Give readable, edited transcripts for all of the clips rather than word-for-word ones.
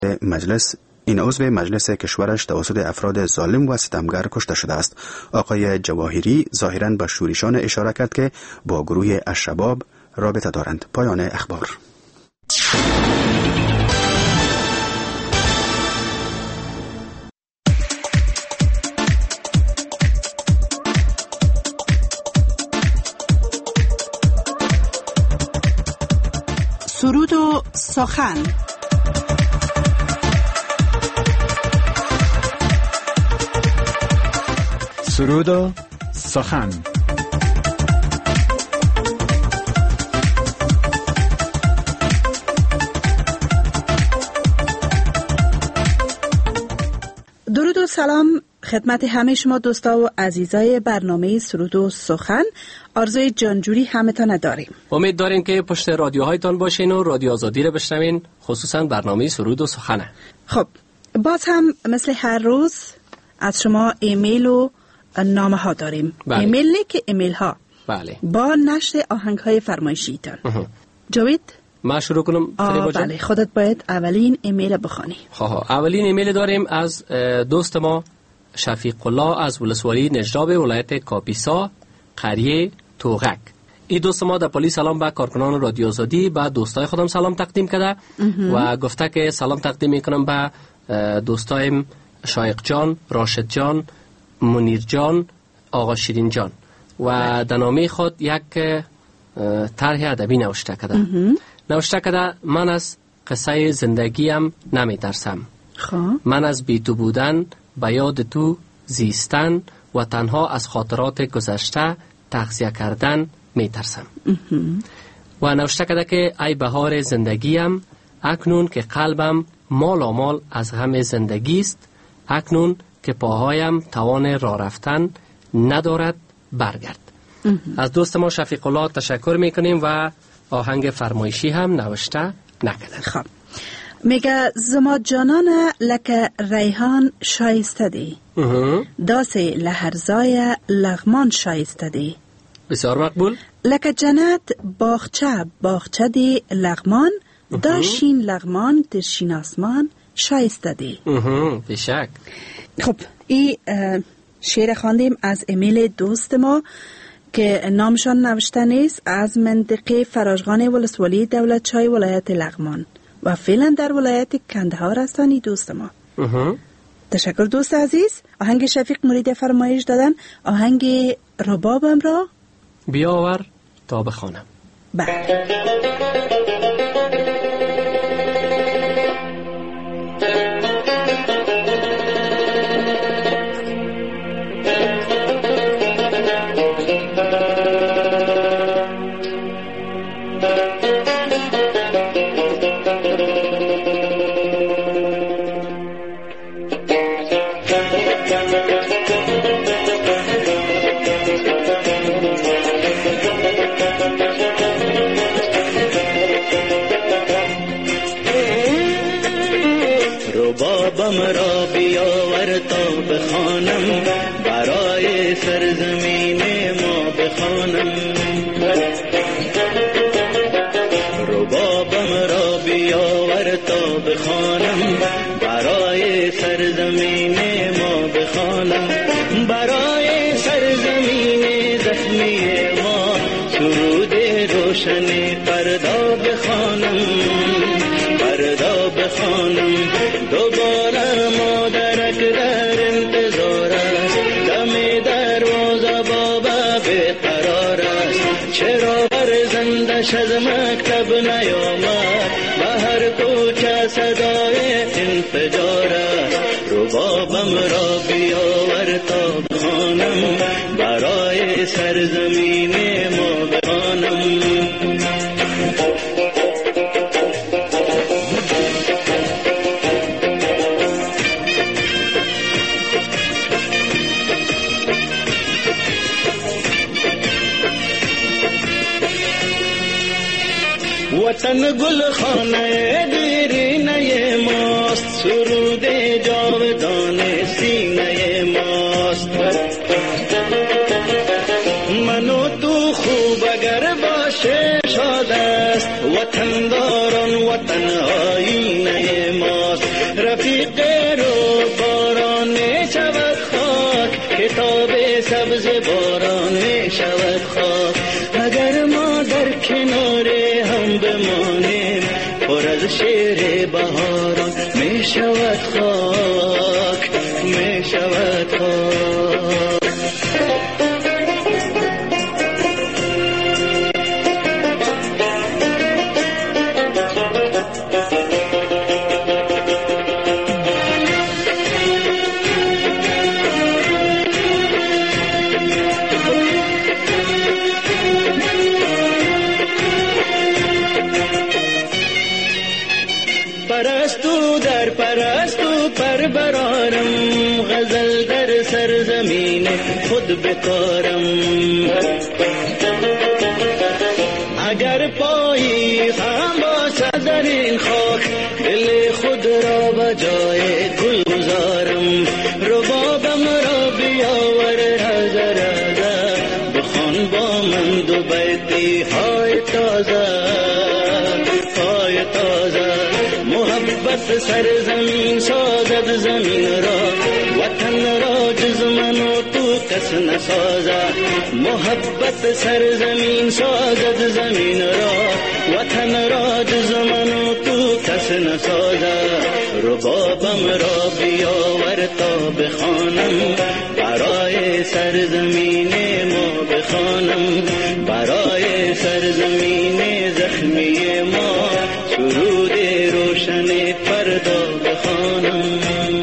مجلس این عضو مجلس کشورش توسط افراد ظالم و ستمگر کشته شده است. آقای جواهری ظاهراً به شورشان اشاره کرد که با گروه الشباب رابطه دارند. پایان اخبار. سرود و سخن. سرود و سخن. درود و سلام خدمت همه شما دوستا و عزیزای برنامه سرود و سخن. آرزوی جانجوری همتان داریم. امید داریم که پشت رادیوهایتان باشین و رادیو آزادی رو بشنوین، خصوصا برنامه سرود و سخنه. خب باز هم مثل هر روز از شما ایمیل و نامه ها داریم. بله. ایمیل نه که ایمیل ها. بله. با نشر آهنگ های فرمایشیتان. جاوید ما شروع کنم فریبا جان؟ بله، خودت باید اولین ایمیل بخوانی. اولین ایمیل داریم از دوست ما شفیق الله از ولسوالی نجراب ولایت کاپیسا قریه توغک. این دوست ما در پلی سلام به کارکنان رادیو آزادی و دوستای خودم سلام تقدیم کرده و گفته که سلام تقدیم میکنم به دوستایم شایق جان، راشد جان، منیر جان، آقا شیرین جان و در نامه خود یک طرح ادبی نوشته کرده. من از قصه زندگیم نمی ترسم. من از بی تو بودن، به یاد تو زیستن و تنها از خاطرات گذشته تغذیه کردن می ترسم. و نوشته کرده که ای بهار زندگیم، اکنون که قلبم مال از غم زندگی است، اکنون که پاهایم توان راه رفتن ندارد، برگرد. از دوست ما شفیق الله تشکر میکنیم و آهنگ فرمایشی هم نوشته نکرده. خب میگه زما جانان لکه ریحان شایسته دی، داس لهرزای لغمان شایسته دی. بسیار مقبول. لکه جنت باغچه دی لغمان، داشین لغمان در شین آسمان شایسته دی. بشک. خب این شعر خواندیم از ایمیل دوست ما که نامشان نوشته نیست، از منطقه فراجغان ولسوالی دولت چای ولایت لغمان و فعلا در ولایت کندهار هستند. دوست ما تشکر دوست عزیز. آهنگ شفیق مرید فرمایش دادن، آهنگ ربابم را بیاور تا بخوانم. بله. ربابم را بیاور تا بخوانم، برای سرزمین ما بخوانم. ربابم را بیاور تا بخوانم، برای سرزمین ما بخوانم. برای سرزمین زخمی ما سرود روشن فردا بخوانم، فردا بخوانم. دوباره مادرک در انتظار است، دم دروازه بابا بیقرار است. چرا فرزندش از مکتب نیامد، به هر کوچه صدای انفجار است. ربابم را بیاور تا بخوانم، برای سرزمین ما بخوانم. وطن گل خانه دیرینه ماست، سرود جاودان سینه ماست. من و تو خوب اگر باشه شاد است، وطن داران وطن آینه ماست. رفیق رو باران می شود خاک، کتاب سبز باران می شود خاک. اگر ما در کنار هم بمانیم پر از شعر بهاران می شود خاک، می شود خاک. پرستو در پرستو پر برارم، غزل در سرزمین خود بکارم. اگر پایی هم باشد در این خاک، دل خود را به جای گل گذارم. ربابم را بیاور رازه رازه، بخوان با من دو بیتی های تازه، های تازه. محبت سرزمین سازد زمین را، وطن را جز من و تو کس نسازد. محبت سرزمین سازد زمین را، وطن را جز من و تو کس نسازد. ربابم را بیاور تا بخوانم، برای سرزمین ما بخوانم، برای سرزمین زخمی ما سرود روشن فردا بخوانم.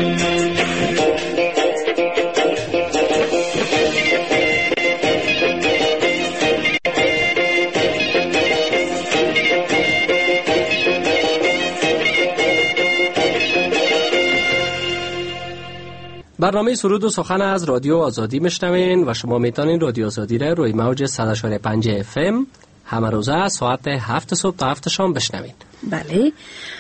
برنامه سرود و سخن از رادیو آزادی میشنوین و شما میتونین رادیو آزادی را روی موج 100.5 FM همه روزه ساعت 7 صبح تا 7 شام بشنوین. بله.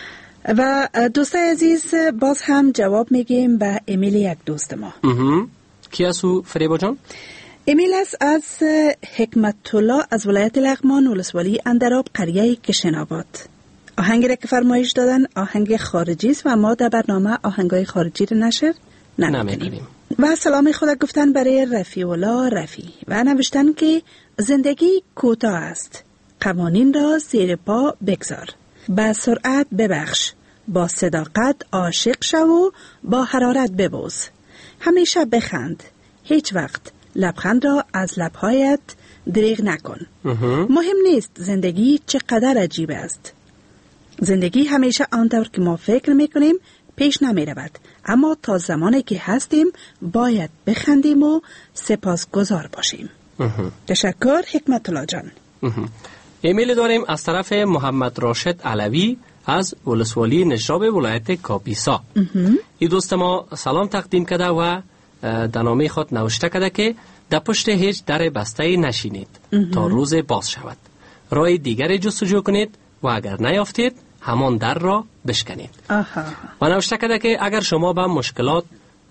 و دوستای عزیز باز هم جواب میگیم به ایمیل یک دوست ما. کی هستو فریبا جان؟ ایمیل است از حکمت الله از ولایت لغمان، ولسوالی اندراب، قریه کشن‌آباد. آهنگی را که فرمایش دادن آهنگ خارجی است و ما در برنامه آهنگای خارجی را نشر نمی‌کنیم. و سلام خدا گفتن برای رفیع الله رفی و نوشتن که زندگی کوتاه است، قوانین را زیر پا بگذار، با سرعت ببخش، با صداقت عاشق شو و با حرارت ببوس، همیشه بخند، هیچ وقت لبخند را از لبهایت دریغ نکن. مهم نیست زندگی چقدر عجیب است، زندگی همیشه آنطور که ما فکر میکنیم پیش نمی رود، اما تا زمانی که هستیم باید بخندیم و سپاسگزار باشیم. تشکر حکمت الله جان. ایمیل داریم از طرف محمد راشد علوی از ولسوالی نجراب ولایت کاپیسا. این دوست ما سلام تقدیم کرده و در نامه خود نوشته کرده که در پشت هیچ در بسته نشینید تا روز باز شود، راه دیگر جستجو کنید و اگر نیافتید همان در را بشکنید. و نوشته کرده که اگر شما به مشکلات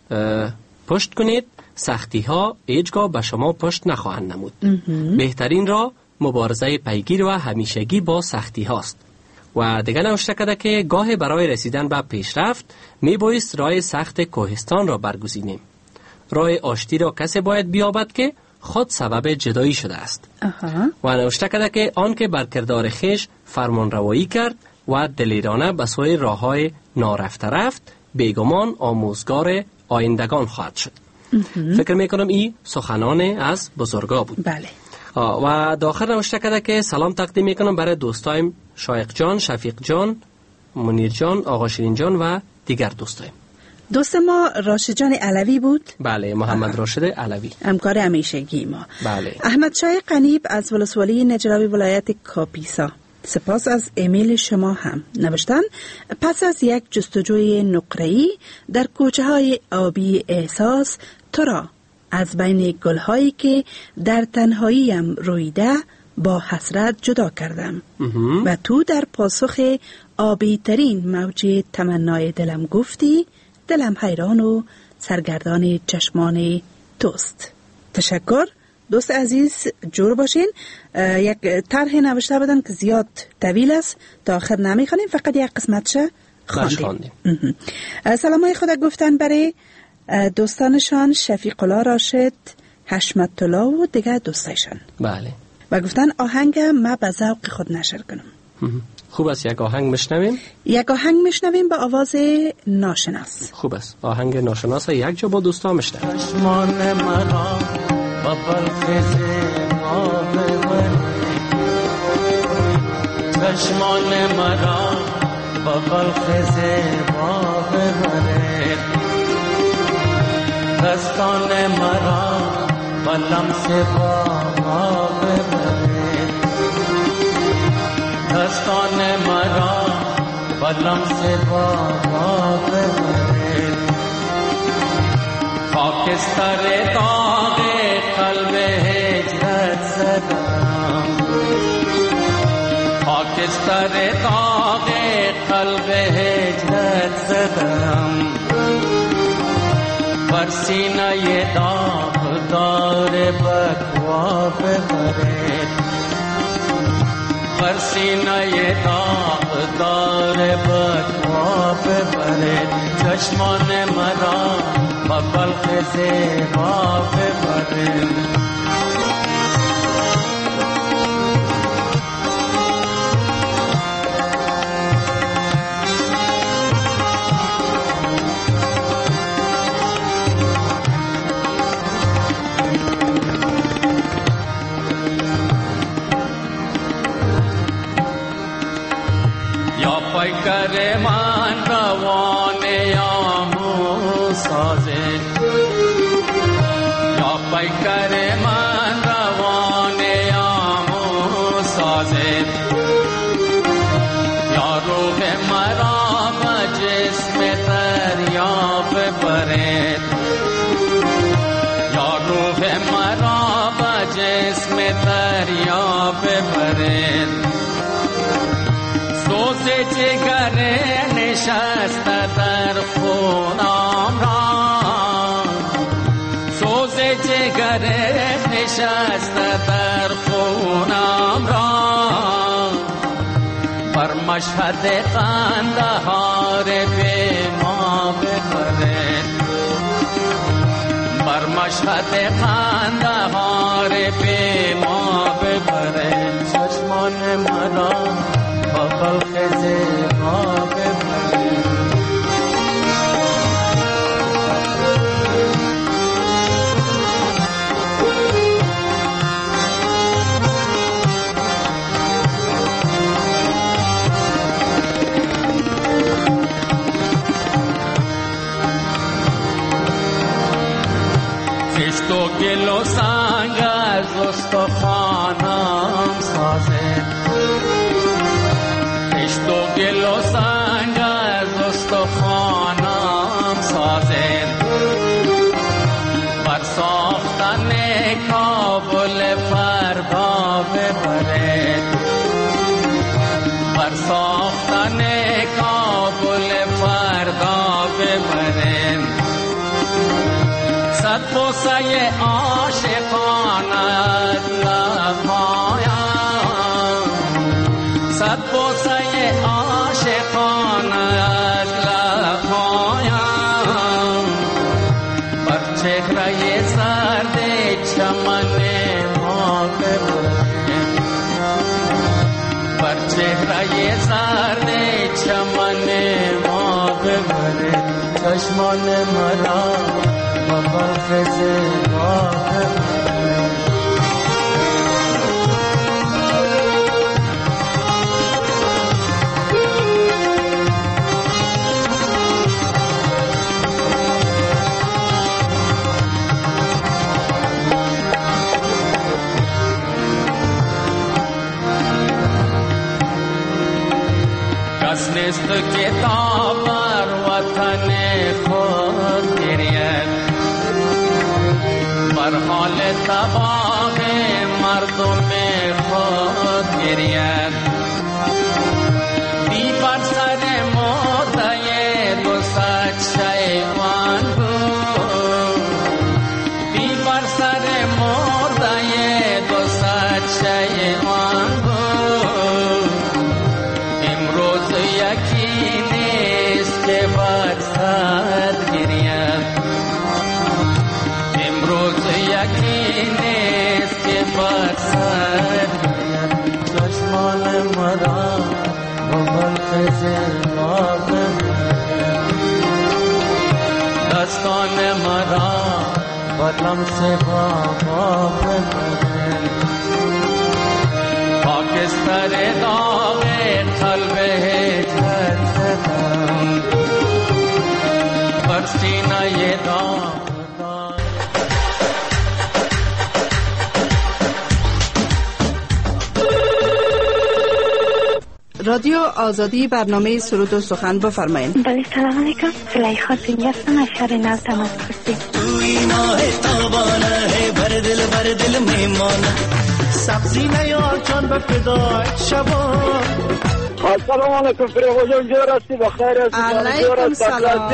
پشت کنید، سختی ها هیچگاه به شما پشت نخواهند نمود. بهترین را مبارزه پیگیر و همیشگی با سختی هاست. و دیگر نوشته کرده که گاه برای رسیدن به پیشرفت می بایست راه سخت کوهستان را برگزینیم. راه آشتی را کسی باید بیابد که خود سبب جدایی شده است. و نوشته کرده که آن که بر کردار خیش فرمان روایی کرد و دلیرانه به سوی راه های نارفته رفت، بیگمان آموزگار آیندگان خواهد شد. فکر میکنم این سخنان از بزرگا بود. بله. و داخل نوشته کرده که سلام تقدیم میکنم برای دوستایم شایق جان، شفیق جان، منیر جان، آقا شیرین جان و دیگر دوستایم. دوست ما راشد جان علوی بود؟ بله، محمد راشد علوی، همکار همیشگی ما. بله. احمد شاه قنیب از ولسوالی نجرابی ولایت کاپیسا، سپاس از ایمیل شما هم. نوشتن پس از یک جستجوی نقره‌ای در کوچه های آبی احساس تو را از بین گلهایی که در تنهاییم رویده با حسرت جدا کردم و تو در پاسخ آبی ترین موج تمنای دلم گفتی دلم حیران و سرگردان چشمان توست. تشکر دوست عزیز، جور باشین. یک طرح نوشته بدن که زیاد طویل است، تا آخر نمیخوانیم، فقط یک قسمتش خواندیم. سلامای خود گفتن برای دوستانشان شفیق الله راشد، حشمت الله و دیگر دوستایشان. بله. و گفتن آهنگ ما به ذوق خود نشر کنم. خوب است، یک آهنگ میشنویم. یک آهنگ میشنویم به آواز ناشناس. خوب است، آهنگ ناشناس یک جا با دوستان میشنویم. چشمان مرا با بلخز ما ببر، چشمان مرا با بلخز ما ببر، دستان مرا با لمس با ما ببر، دستان مرا با لمس با ما ببر، خاکستر داغ قلب هجرت زدم، خاکستر داغ قلب هجرت زدم، بر سینه داغدار بکوا ببرد، بر سینه داغدار بکوا ببرد، چشمان مرا با بلخ زیبا ببرد. پیکر من روان آمو سازه، یا پیکر من روان آمو سازه، یا روح مرا به جسم دریا ببرد، یا روح مرا به جسم دریا ببرد، سوز جگر نشسته در خونم را، سوز جگر نشسته در خونم را، بر مشهد قندهار به ما ببرد، بر مشهد قندهار به ما ببرد، چشمان مرا با بلخ زیبا ببرد. خشت و گل و سنگ از استخوانم سازد، خشت و گل و سنگ از استخوانم سازد، بر ساختن کابل فردا ببرد، بر ساختن کابل فردا ببرد، صد بوسه عاشقانت لبهایم، صد بوسه عاشقانت لبهایم، بر چهره زرد چمن ما ببرد، بر چهره زرد چمن ما ببرد، چشمان مرا با بلخ زیبا ببرد. کس نیست که تا بر وطن خود گرید، بر حال تباه مردم خود گرید، بی بر سر مرده دو صد شیوان بود، بی بر سر مرده دو صد شیوان بود، امروز یکی لمس بابا ببره خاکستر داغ قلب هجرت زدم بر سینه داغ رادیو آزادی برنامه سرود و سخن بفرمایید. بله سلام علیکم. زلیخا سینگی هستم از شهر نو تماسکوسی. توی ماه تابانه بر دل میمانه سبزی نیار جان به فدای شبان. السلام علیکم فریبا جان اینجا راستی بخیر است. علیکم سلام.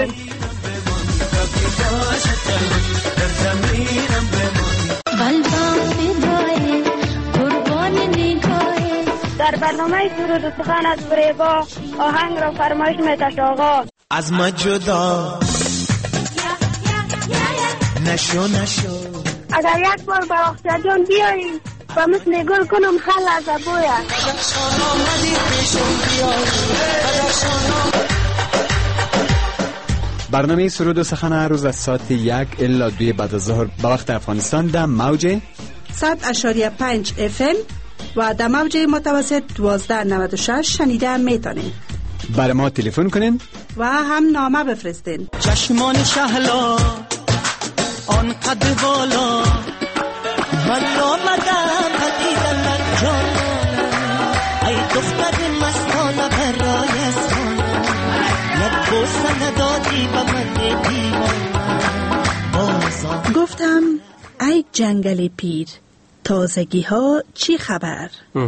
در برنامه سرود و سخن از فریبا آهنگ را فرمایش می‌دهد آقا. از ما جدا نشو اگر یک بار به اختر جان بیاییم و مثل گل کنم خل از ابویا. برنامه سرود و سخن هر روز از ساعت 1 الی 2 بعد از ظهر به وقت افغانستان در موج 100.5 FM و در موج متوسط 1296 شنیده میتونین. برای ما تلفن کنین و هم نامه بفرستین. چشمان شهلا آن قد بالا والا مدام قدیدن جان ای دختر مستانه برای اسمانه یک بوسه ندادی به من دیوانه. گفتم ای جنگل پیر تازگی ها چی خبر؟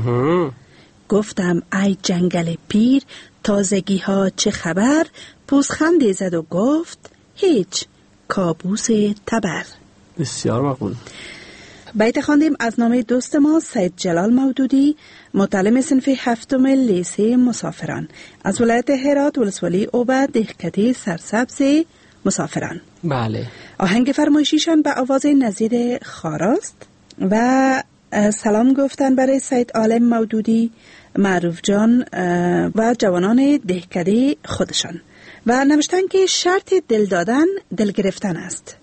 گفتم ای جنگل پیر تازگی ها چه خبر؟ پوزخندی زد و گفت هیچ، کابوس تبر. بسیار مقبول. بیت خواندیم از نامه دوست ما سید جلال مودودی، متعلم صنف هفتم لیسه مسافران از ولایت هرات ولسوالی اوبه دهکده سرسبز مسافران. بله. آهنگ فرمایشیشان به آواز نظیر خاراست و سلام گفتن برای سید عالم مودودی، معروف جان و جوانان دهکده خودشان و نوشتن که شرط دل دادن دل گرفتن است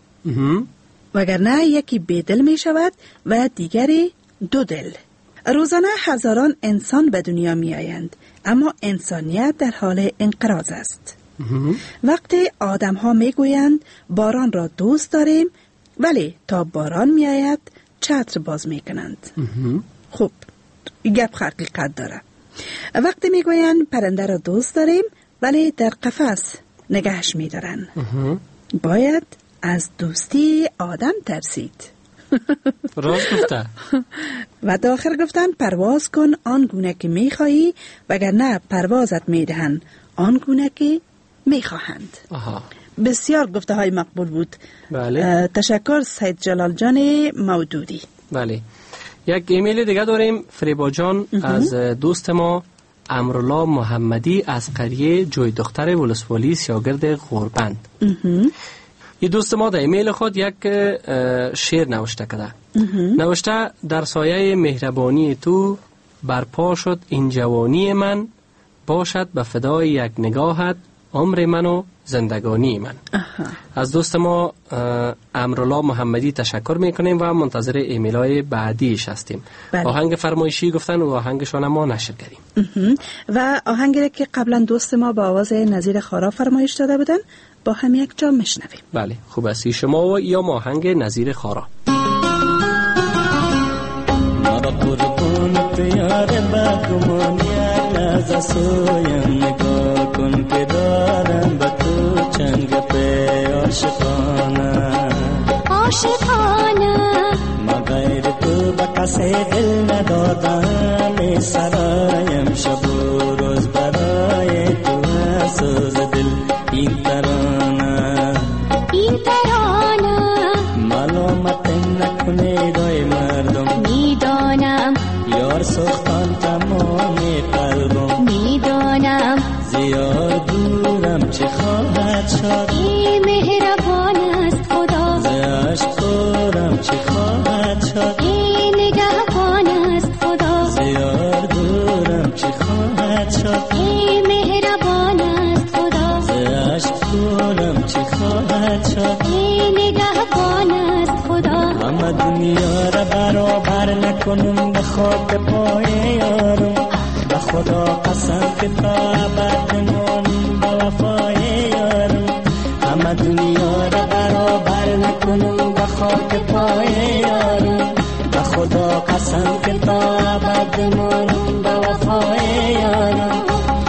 وگرنه یکی بیدل می شود و دیگری دو دل. روزانه هزاران انسان به دنیا می آیند اما انسانیت در حال انقراض است. وقتی آدم ها می گویند باران را دوست داریم ولی تا باران می آید چتر باز می کنند. خب گپ حقیقت داره. وقتی می گویند پرنده را دوست داریم ولی در قفس نگهش می دارن. باید از دوستی آدم ترسید. راست گفته. و داخل گفتن پرواز کن آن گونه که می خواهی وگرنه پروازت می دهن آن گونه که می خواهند. بسیار گفته های مقبول بود. بله. تشکر سید جلال جان مودودی. بله. یک ایمیل دیگه داریم فریبا جان از دوست ما امرالله محمدی از قریه جوی دختر ولسوالی سیاگرد غوربند. این دوست ما در ایمیل خود یک شعر نوشته کرده. نوشته در سایه مهربانی تو برپا شد این جوانی من، باشد به فدای یک نگاهت عمر من و زندگانی من. از دوست ما امرالله محمدی تشکر میکنیم و منتظر ایمیل های بعدیش هستیم. آهنگ فرمایشی گفتن و آهنگشان ما نشر کردیم و آهنگی که قبلا دوست ما با آواز نظیر خارا فرمایش داده بودن با هم یک جا میشنویم. بله خوب است. شما و یا آهنگ نظیر خارا. قربون پیار بگمانی از سویم نگاه کن که دارم با تو چنگ پی عاشقانه ما غیر تو با کسی دل ندادم سرایم شب و روز برای تو سوز دل این ترانه معلومت نکنه دای مردم میدانم یار سختان تمام قلبم میدانم زیاد دورم چه خواهد شد ای مهربان است خدا ز عشق دورم چه خواهد شد ای نگهبان است خدا زیاد دورم چه خواهد شد ای مهربان است خدا ز عشق دورم چه خواهد شد ای نگهبان است خدا دنیا را برابر نکنم به خاک پای یارم، به خدا قسم که تا ابد نمانم به وفای یارم. همه دنیا را برابر نکنم به خاک پای یارم، به خدا قسم که تا ابد نمانم به وفای یارم.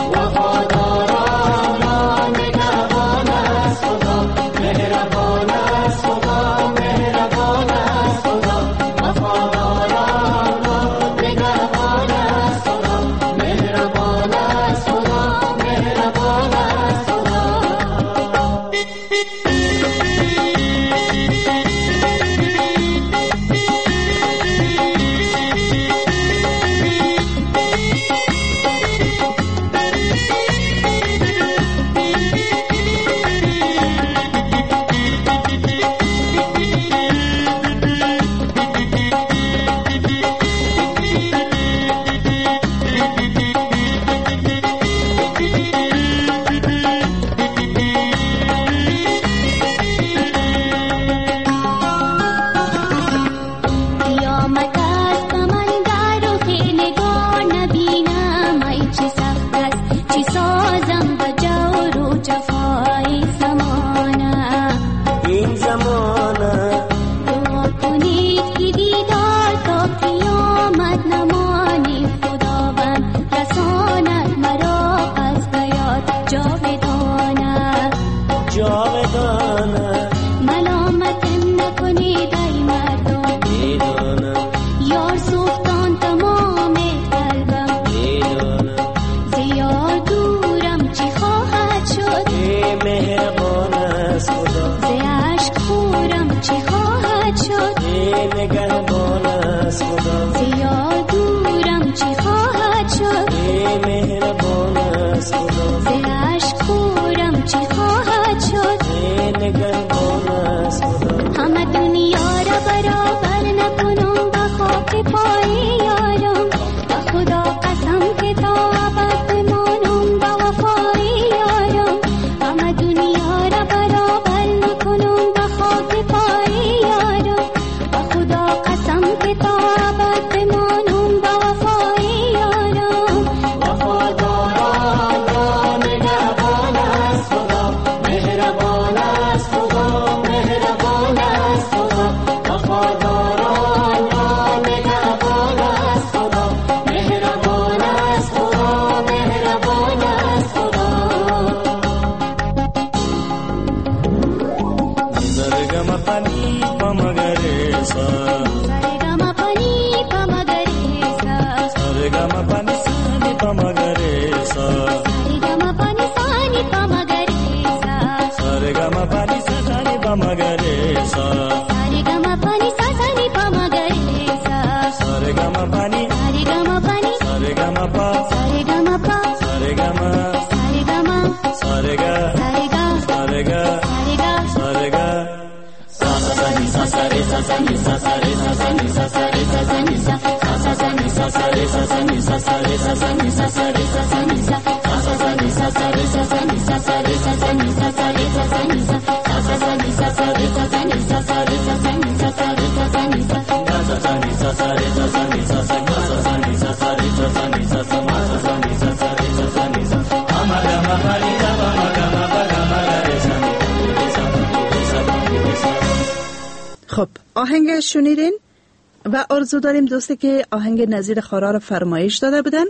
خب آهنگ شنیدین و آرزو داریم دوستی که آهنگ نظیر خارا رو فرمایش داده بودن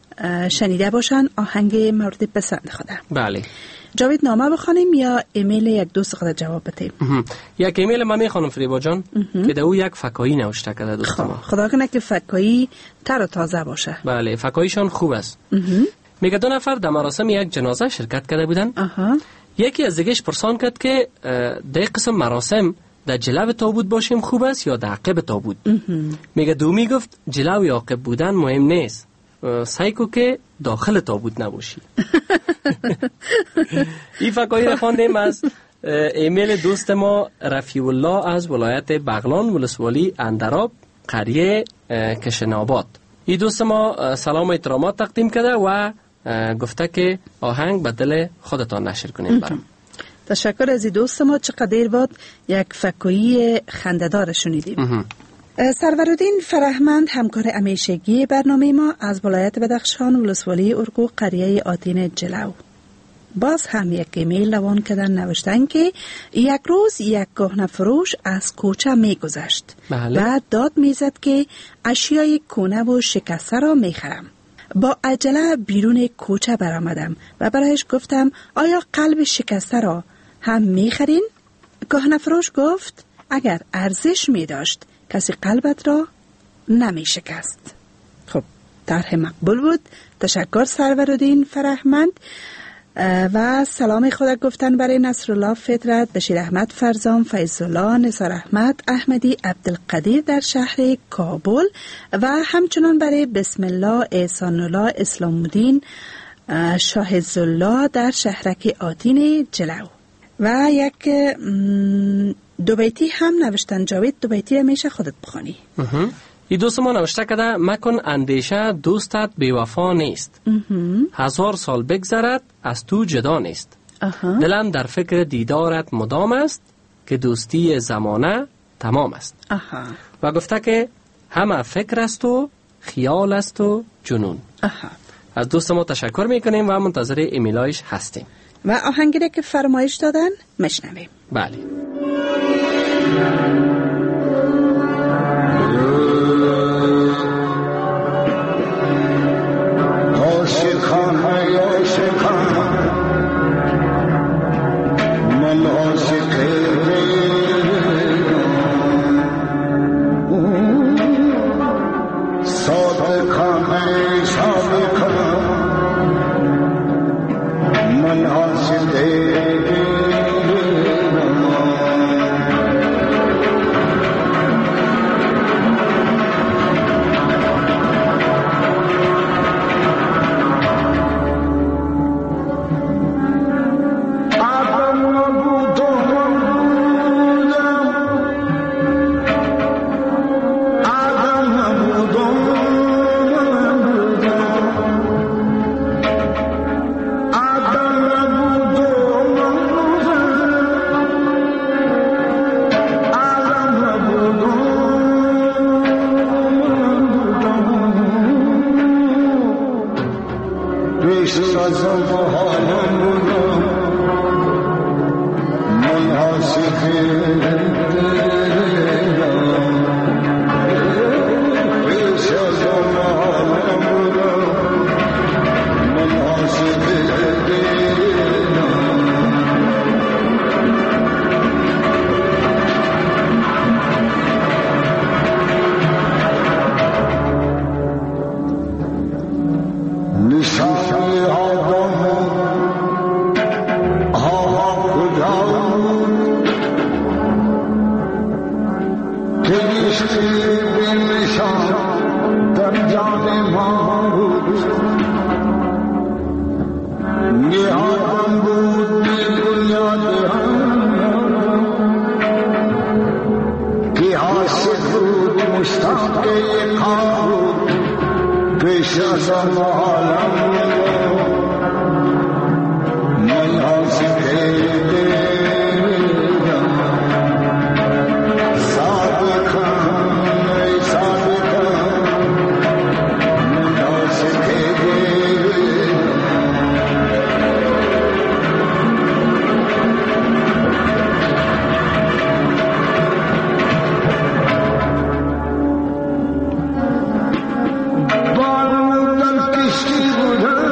شنیده باشن، آهنگ مورد پسند خوده. بله. جاوید نامه بخوانیم یا ایمیل یک دوست خود جواب بدیم؟ یک ایمیل ما میخوانم فریبا جان که در او یک فکایی نوشته کرده دوست ما. خدا کنه که فکایی تر و تازه باشه. بله فکاییشان خوب است. میگه 2 نفر در مراسم یک جنازه شرکت کرده بودن. یکی از دیگهش پرسان کرد که در قسم مراسم در جلو تابوت باشیم خوب است یا در عقب تابوت؟ میگه دومی گفت جلو یا عقب بودن مهم نیست، سعی کو که داخل تابوت نباشی. این فکایی را خواندیم از ایمیل دوست ما رفیع الله از ولایت بغلان ولسوالی اندراب قریه کشناباد. این دوست ما سلام و احترامات تقدیم کرده و گفته که آهنگ به دل خودتان نشر کنید برام. تشکر از این دوست ما. چقدر بود یک فکایی خنده‌دار شنیدیم. سرورالدین فرهمند همکار همیشگی برنامه ما از ولایت بدخشان ولسوالی ارگو قریه آتین جلو باز هم یک ایمیل روان کردن، نوشتن که یک روز یک گهنه فروش از کوچه می گذشت و داد میزد که اشیای کهنه و شکسته را می خرم. با عجله بیرون کوچه برآمدم و برایش گفتم آیا قلب شکسته را هم می خرین؟ گهنه فروش گفت اگر ارزش می داشت کسی قلبت را نمی شکست. خب طرح مقبول بود. تشکر سرورالدین فرهمند. و سلام خود گفتن برای نصرالله فطرت، بشیر احمد فرزان، فیض الله، نثار احمد احمدی، عبدالقدیر در شهر کابل و همچنان برای بسم الله، احسان الله، اسلام الدین، شاهد الله در شهرک آتین جلو. و یک دو بیتی هم نوشتن. جاوید دو بیتی را میشه خودت بخونی. این دوست ما نوشته کده مکن اندیشه دوستت بی‌وفا نیست. 1000 سال بگذرد از تو جدا نیست. دلم در فکر دیدارت مدام است که دوستی زمانه تمام است. و گفته که همه فکر است و خیال است و جنون. از دوست ما تشکر میکنیم و منتظر ایمیلایش هستیم. و آهنگی که فرمایش دادن مشنویم. بله. Bol mutal kishki budhan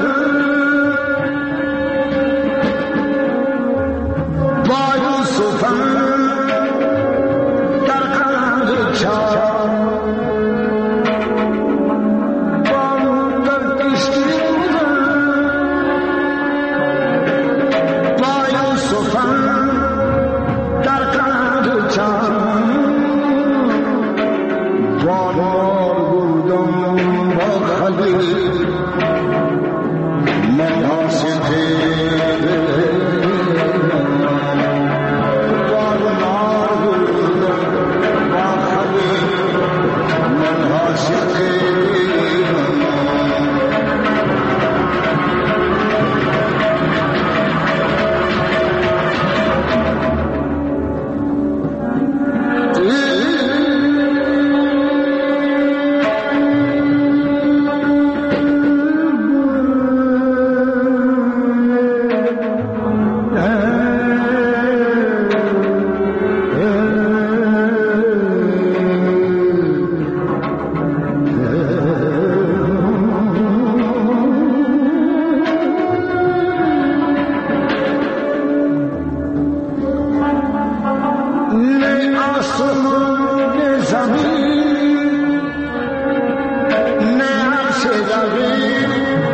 نه آسمان نه زمین نه عرش زمین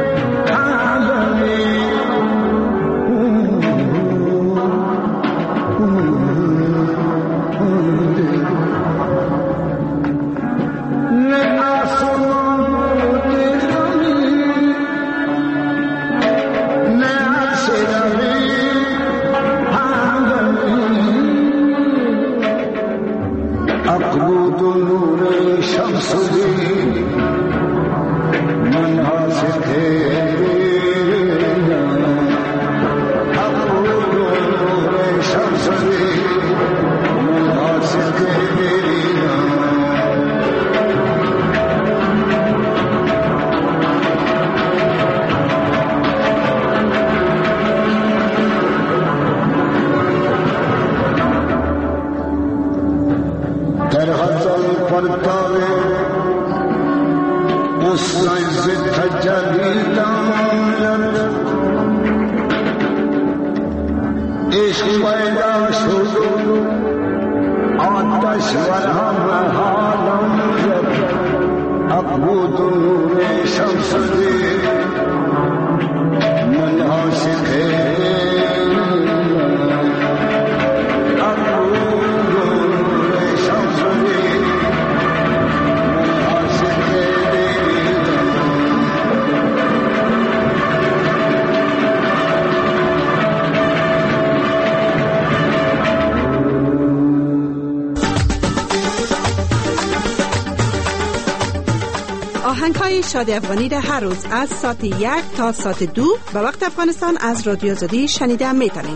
آهنگ‌های شادی افغانی را هر روز از ساعت 1 تا ساعت 2 به وقت افغانستان از رادیو آزادی شنیده میتونید.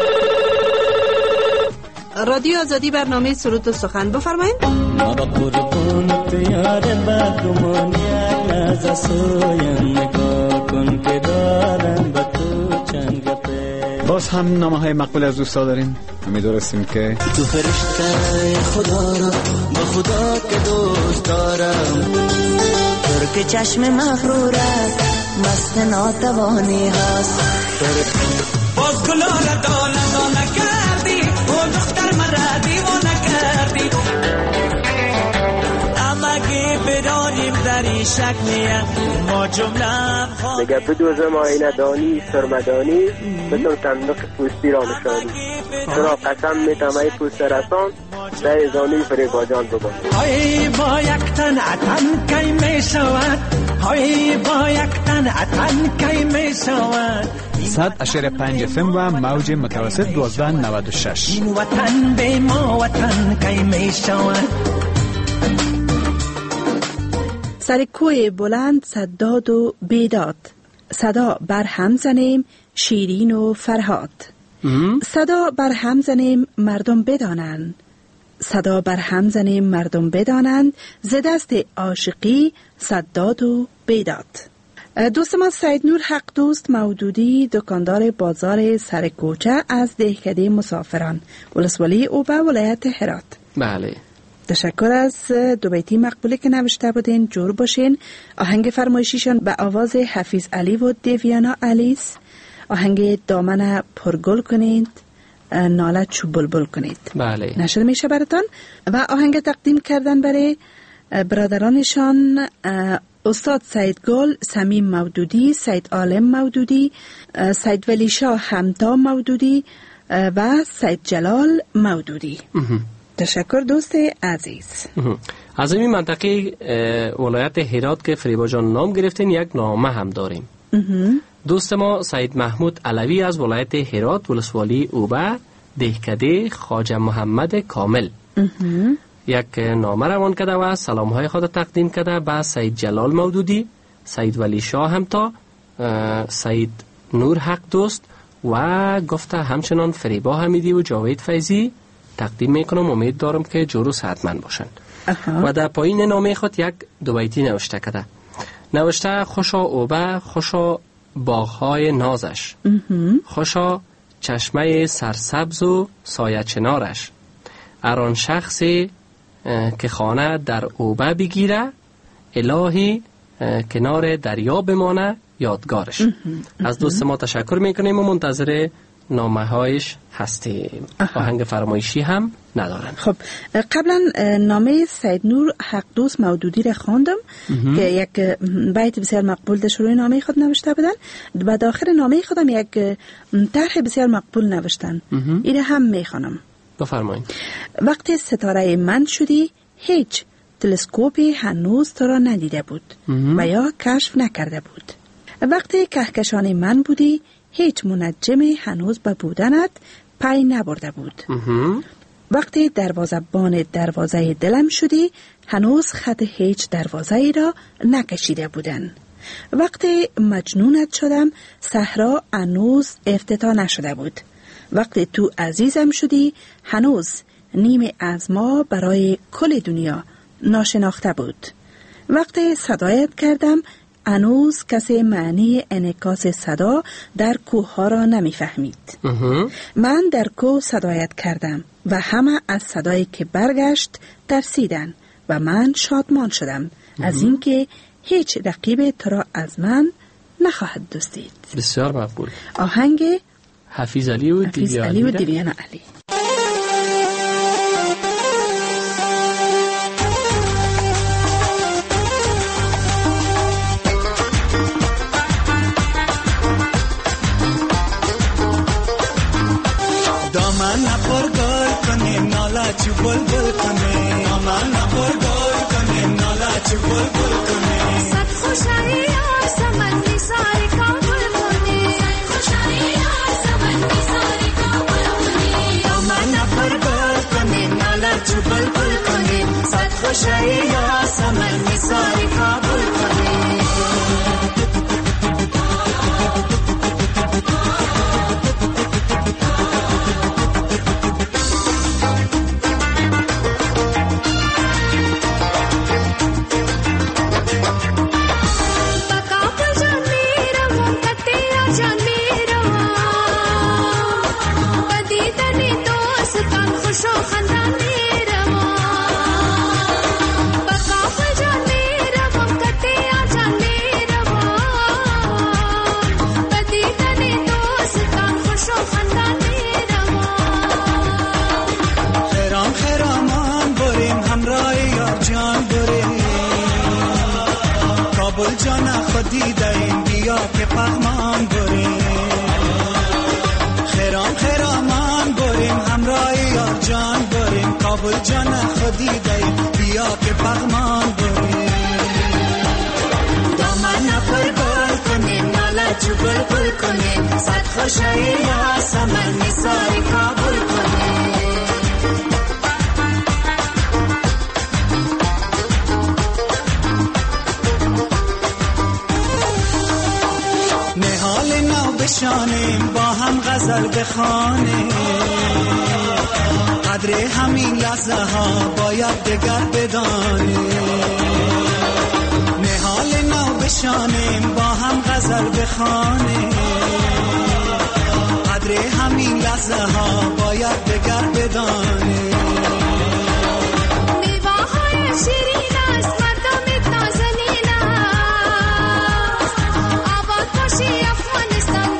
رادیو آزادی برنامه سرود و سخن بفرمایید. ما با قربونت یار بدگمان یک لحظه سویم نگاه کن که دارم با تو چند گپه. باز هم نامه‌های مقبول از دوستا داریم. امیدواریم که تو فرشته خدا را با خدا که دوست دارم، که چشم مغرور است مست ناتوانی هست. باز گلا را دانه کردی و دختر مرا دیوانه کردی، امگه بدانیم در این شک میه ما جمله نگه بدوزم آینه دانی سرمدانی بطور صندوق پوستی را نشانی، چرا قسم میتم ای پوست رسان در ازانی فریبا جان ببان. های با یک تن عطن کی می شود، های با یک تن عطن کی می شود. 100.5 FM و موج متوسط 1296. این وطن به ما وطن کی می شود. سر کوه بلند صداد و بیداد، صدا بر هم زنیم شیرین و فرهاد. صدا بر هم زنیم مردم بدانند، صدا بر هم زنیم مردم بدانند، ز دست عاشقی صداد و بیداد. دوست ما سید نور حق دوست مودودی، دکاندار بازار سرکوچه از دهکده مسافران، ولسوالی اوبه، ولایت هرات. بله، تشکر از دو بیتی مقبولی که نوشته بودین. جور باشین. آهنگ فرمایشیشان به آواز حفیظ علی و دیویانا علیس. آهنگ دامن پرگل کنید، ناله چو بلبل کنید. بله، نشر میشه براتان. و آهنگ تقدیم کردن برای برادرانشان استاد سید گل، سمیم مودودی، سید عالم مودودی، سید ولی شاه همتا مودودی و سید جلال مودودی. تشکر دوست عزیز. از این منطقه ولایت هرات که فریبا جان نام گرفتین، یک نامه هم داریم. دوست ما سید محمود علوی از ولایت هرات، ولسوالی اوبه، دهکده خواجه محمد کامل، یک نامه روان کرده و سلامهای خود تقدیم کرده به سید جلال مودودی، سید ولی شاه همتا، سید نور حق دوست و گفته همچنان فریبا حمیدی و جاوید فیضی تقدیم میکنم. امید دارم که جور و صحتمند باشن. و در پایین نامه خود یک دو بیتی نوشته کرده. نوشته خوشا اوبه، خوشا باغهای نازش، خوشا چشمه سرسبز و سایه چنارش، اران شخصی که خانه در اوبه بگیره، الهی کنار دریا بمانه یادگارش. از دوست ما تشکر میکنیم و منتظر نامه هایش هستیم. آهنگ فرمایشی هم ندارن. خب قبلا نامه سید نور حق دوست مودودی را خواندم که یک بیت بسیار مقبول در شروع نامه خود نوشته بودن و داخل نامه خودم یک طرح بسیار مقبول نوشتن. این هم میخوانم. بفرمایید. وقتی ستاره من شدی هیچ تلسکوپی هنوز تو را ندیده بود و یا کشف نکرده بود. وقتی کهکشان من بودی هیچ منجمی هنوز به بودنت پی نبرده بود. وقتی دروازه‌بان دروازه دلم شدی هنوز خط هیچ دروازه ای را نکشیده بودن. وقتی مجنونت شدم صحرا هنوز افتتاح نشده بود. وقتی تو عزیزم شدی هنوز نیمه از ما برای کل دنیا ناشناخته بود. وقتی صدایت کردم هنوز کسی معنی انعکاس صدا در کوه ها را نمی فهمید. من در کوه صدایت کردم و همه از صدایی که برگشت ترسیدن و من شادمان شدم از اینکه هیچ رقیب تو را از من نخواهد دزدید. بسیار مقبول. آهنگ حفیظ علی و دیویان علی. دامن پر گل کنیم نالا چو بلبل کنیم دامن پر گل کنیم نالا چو بلبل کنیم صد خوشایی آسمان میساری کابل کنیم صد خوشایی آسمان میساری کابل کنیم دامن پر گل کنیم نالا چو بلبل کنیم صد خوشایی آسمان میساری کابل کنیم جانا خودی داریم بیا که پغمان بریم خیرامان بریم همراه یار جان بریم کابل جانا خودی داریم بیا که پغمان بریم دامن پر گل کنیم نالا چو بلبل کنیم صد خوشایی آسمان میساری کابل کنیم بشانیم با هم غزل بخوانیم قدر همین لحظه ها باید دگر بدانیم نهال نو بشانیم با هم غزل بخوانیم قدر همین لحظه ها باید دگر بدانیم میوه های شیرین است مردم نازنین است آباد باشی افغانستان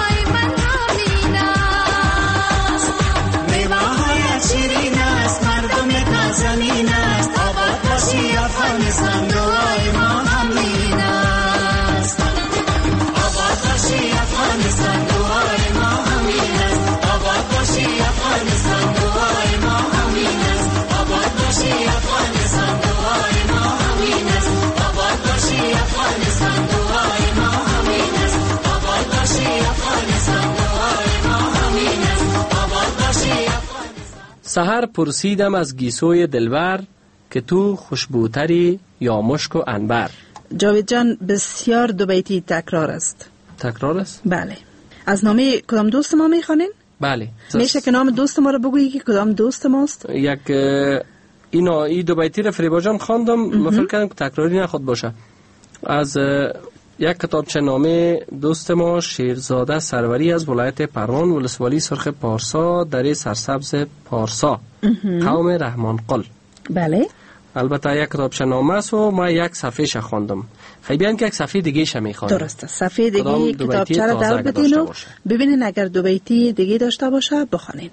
زمین است آباد باشی افغانستان دعای ما همین است آباد باشی افغانستان دعای ما همین است آباد باشی افغانستان دعای ما همین است آباد باشی افغانستان دعای ما همین است آباد باشی افغانستان دعای ما همین است آباد باشی افغانستان دعای ما همین است آباد باشی. سحر پرسیدم از گیسوی دلبر که تو خوشبوتری یا مشک و عنبر. جاوید جان بسیار دو بیتی تکرار است. تکرار است؟ بله. از نام کدام دوست ما میخوانین؟ بله. میشه که نام دوست ما رو بگویی که کدام دوست ماست؟ این دو بیتی رو فریبا جان خواندم، من فکر کردم که تکراری نخواد باشه. از یک کتابچه نامه دوست ما شیرزاده سروری از ولایت پروان ولسوالی سرخ پارسا در سرسبز پارسا قوم رحمان قل. بله. البته یک کتابچه نامه است و ما یک صفحه خواندم. خیلی که یک صفحه دیگه ش میخوانیم. درسته. صفحه دیگه کتابچه رو دور بدین و ببینین اگر دو بیتی دیگه داشته باشه بخونین.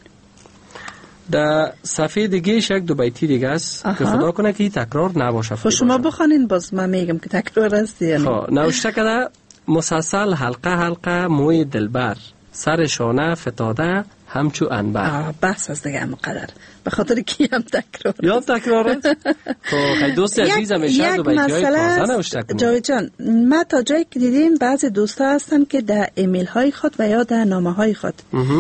در صفحه دیگه ش یک دو بیتی دیگه است که خدا کنه که تکرار نباشه. خب شما بخونین باز من میگم که تکرار است یعنی. خب نوشته کرده مسلسل حلقه حلقه موی دلبر سر شانه فتاده همچو انبر. بس از دیگه مقدر به خاطر کی هم تکرار یا تکرار است. خب خیلی دوست عزیز همیشه دو بیتی های تازه نوشته کنید. جاوید جان ما تا جایی که دیدیم بعضی دوستا هستن که در ایمیل های خود و یا در نامه های خود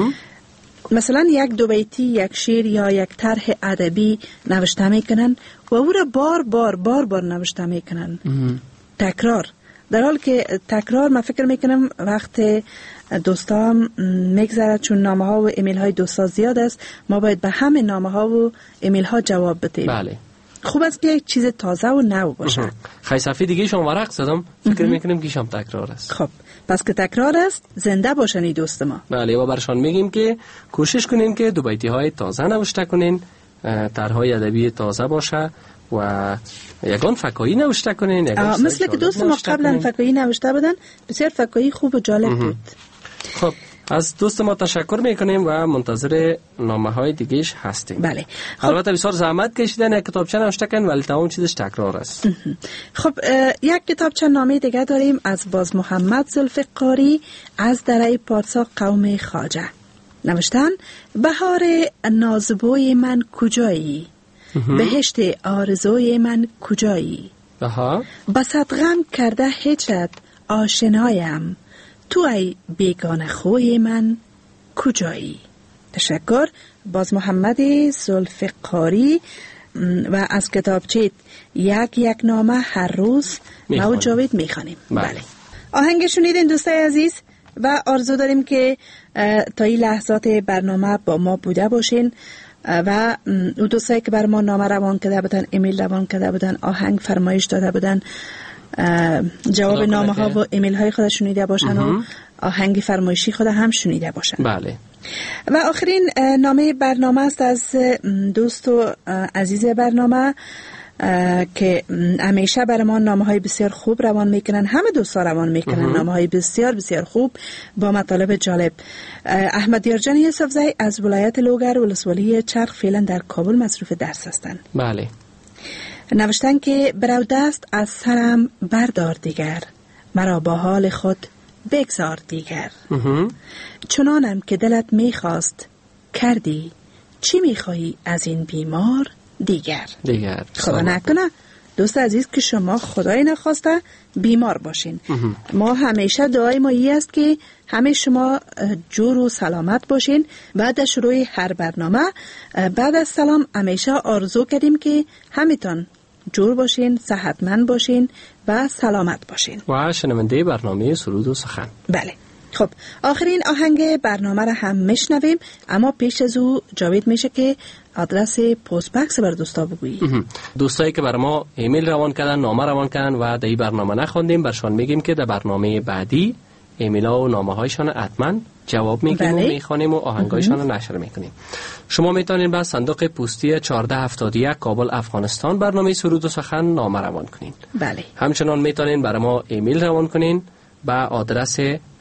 مثلا یک دو بیتی یک شعر یا یک طرح ادبی نوشته میکنن و او را بار نوشته میکنن. تکرار، در حال که تکرار من فکر میکنم وقت دوستا میگذره چون نامه ها و ایمیل های دوستا زیاد است، ما باید به همه نامه ها و ایمیل ها جواب بدیم. بله. خوب است که یک چیز تازه و نو باشه. خیلی صفحه دیگه شما ورق زدم فکر میکنم که شام تکرار است. خب پس که تکرار است زنده باشن این دوست ما. بله و برشان میگیم که کوشش کنین که دو بیتی های تازه نوشته کنین، طرحهای ادبی تازه باشه و یگان فکایی نوشته کنین. مثل که دوست ما قبلا فکایی نوشته بودن، بسیار فکایی خوب و جالب بود. خب از دوست ما تشکر میکنیم و منتظر نامه های دیگهش هستیم. بله. البته بسیار زحمت کشیدن یک کتابچه نوشته کردن ولی تمام چیزش تکرار است. خب یک کتابچه نامه دیگه داریم از باز محمد ذوالفقاری از دره پادشاه قوم خواجه. نوشتن بهار نازبوی من کجایی؟ بهشت آرزوی من کجایی؟ بسط غم کرده هجرت آشنایم، تو ای بیگانه خوی من کجایی؟ تشکر. باز محمد ذوالفقاری و از کتابچه یک نامه هر روز ما و جاوید میخوانیم. بله. آهنگ شنیدین دوستای عزیز و آرزو داریم که تا این لحظات برنامه با ما بوده باشین و او دوستایی که بر ما نامه روان کرده بودن، ایمیل روان کرده بودن، آهنگ فرمایش داده بودن، جواب نامه ها و ایمیل های خود شنیده باشن و آهنگ فرمایشی خود هم شنیده باشن. بله. و آخرین نامه برنامه است از دوست و عزیز برنامه که همیشه برای ما نامه های بسیار خوب روان میکنن، همه دوستا روان میکنن نامه های بسیار بسیار خوب با مطالب جالب. احمد یارجان یوسفزئی از ولایت لوگر ولسوالی چرخ فعلا در کابل مصروف درس هستند. بله. نوشتن که برو دست از سرم بردار دیگر، مرا با حال خود بگذار دیگر. چنانم که دلت میخواست کردی، چی میخواهی از این بیمار دیگر؟ خدا نکنه دوست عزیز که شما خدای نخواسته بیمار باشین. ما همیشه دعای ما این است که همه شما جور و سلامت باشین. بعد از شروع هر برنامه بعد از سلام همیشه آرزو کردیم که همیتان جور باشین، صحتمند باشین و سلامت باشین. و شنونده برنامه سرود و سخن. بله. خب آخرین آهنگ برنامه را هم میشنویم، اما پیش از او جاوید میشه که آدرس پست بکس بر دوستا بگویی. دوستایی که بر ما ایمیل روان کردن، نامه روان کردن و در این برنامه نخوندیم برشان میگیم که در برنامه بعدی ایمیل ها و نامه هایشان حتما جواب میگیم و میخوانیم و آهنگایشان رو نشر میکنیم. شما میتونید به صندوق پستی 1471 کابل افغانستان برنامه سرود و سخن نامه روان کنین. بله. همچنان میتونید برای ما ایمیل روان کنین به آدرس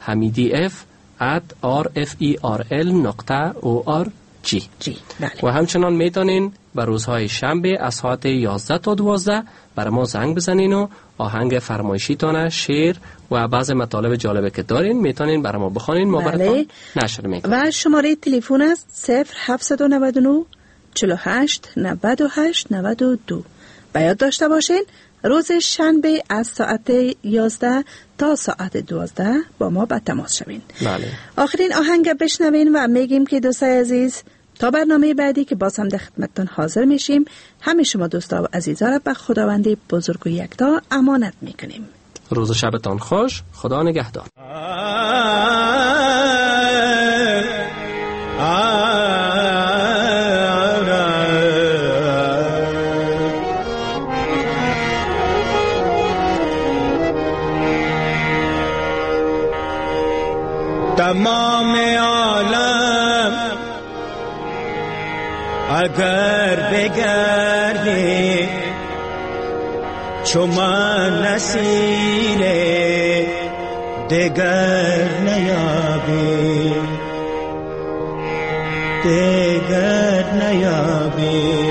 hamidf@rferl.org. بله. و همچنان میتونین به روزهای شنبه از ساعت 11 تا 12 برای ما زنگ بزنین و آهنگ فرمایشی تانه، شعر و بعض مطالب جالبه که دارین میتونین برای ما بخونین، ما براتون نشر میکنیم. و شماره تلفن است 0799 48 98 92. باید داشته باشین روز شنبه از ساعت 11 تا ساعت 12 با ما به تماس شوین. بله. آخرین آهنگ بشنوین و میگیم که دوستای عزیز تا برنامه بعدی که باز هم در خدمتتون حاضر میشیم، همه شما دوستا و عزیزا را به خداوند بزرگ و یکتا امانت میکنیم. روز و شبتان خوش، خدا نگهدار. تمام عالم اگر بگردی چو من نصیر دگر نیابی، دگر نیابی.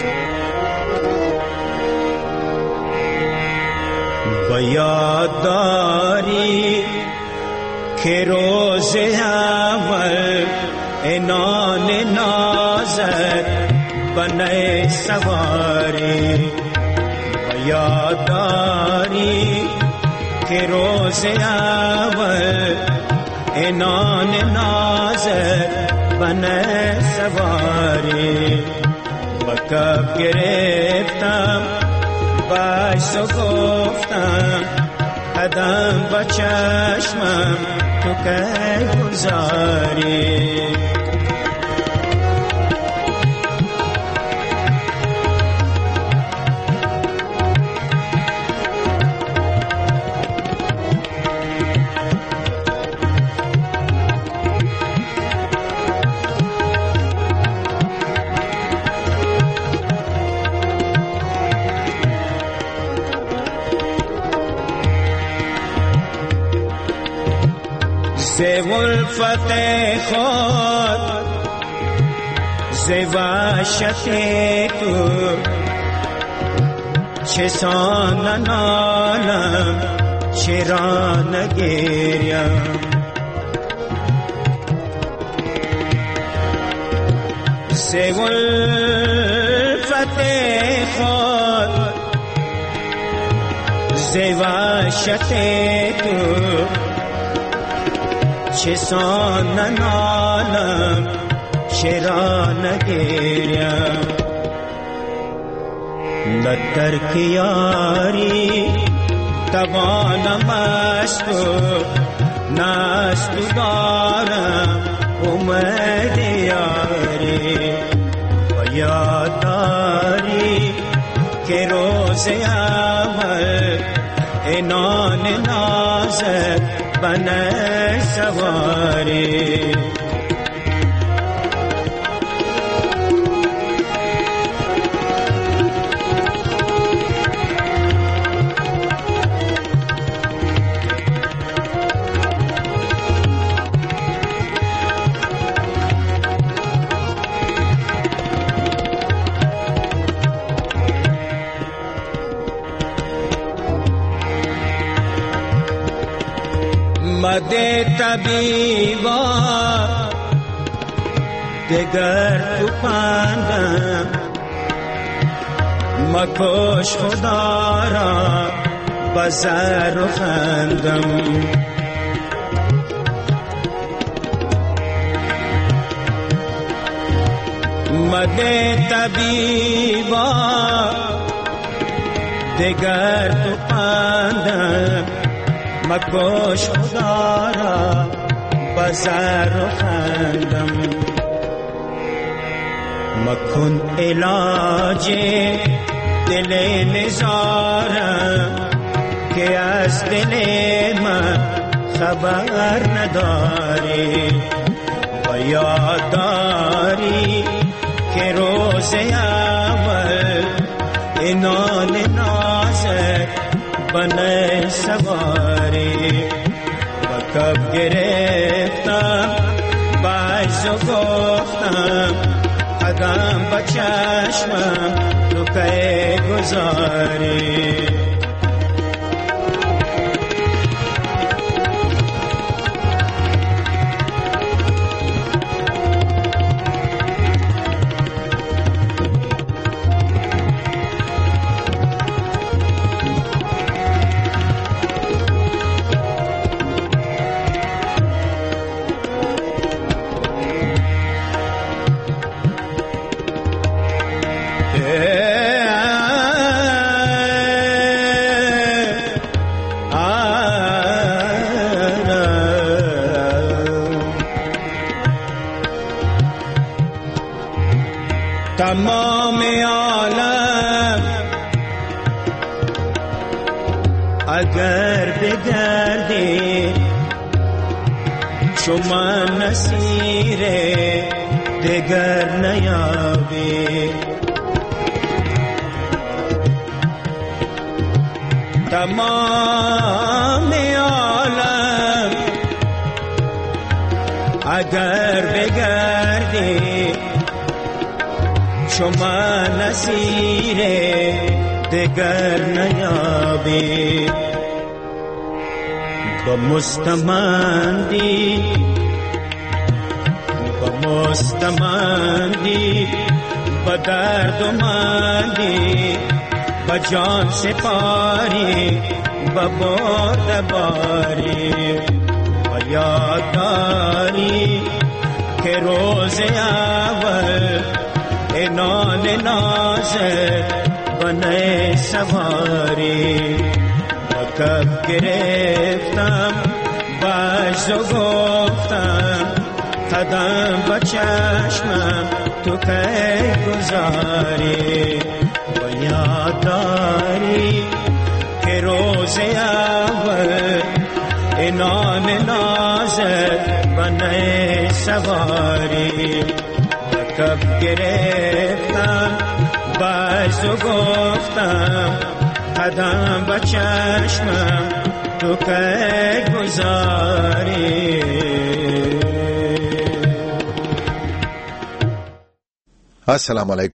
و یاد داری که روز اول انان نازت بنای سواری. و یاد داری که روز اول انان نازت بنای سواری. و کب گرفتم باش و گفتم قدم با چشمم تو که گذاری. ز ولفت خود ز وحشت تو چسان ننالم چرا نگریم. ز ولفت خود ز وحشت تو چسان ننالم چرا نگریم. نه ترک یاری توانم از تو، نه از تو دارم امید یاری. و یاد داری که روز اول انان نازت بنای سواری. مده طبیبا دگر تو پندم، مکش خدا را بزر و خندم. مده طبیبا دگر تو پندم، مکش خدا را بزر و خندم. مکن علاج دل نزارم که از دل من خبر نداری. و یاد داری که روز اول انان نازک بنای سواری. و کب گرفتم باز و گفتم قدم با چشمم تو که گذاری. تمام عالم اگر بگردی چو من نصیر دگر نیابی. تمام عالم اگر بگردی شما نصیر دگر نیابی با مستمندی با درد و مندی با جان سپاری با برد باری با یاد داری که روز اول اینان نازه بنه سواری با کف گرفتم باز و گفتم قدم با چشمم تو که گذاری و یاد داری که روز اول اینان نازد بنه سواری و کف گرفتم باز و گفتم قدم با چشمم تو که گذاری. السلام علیکم.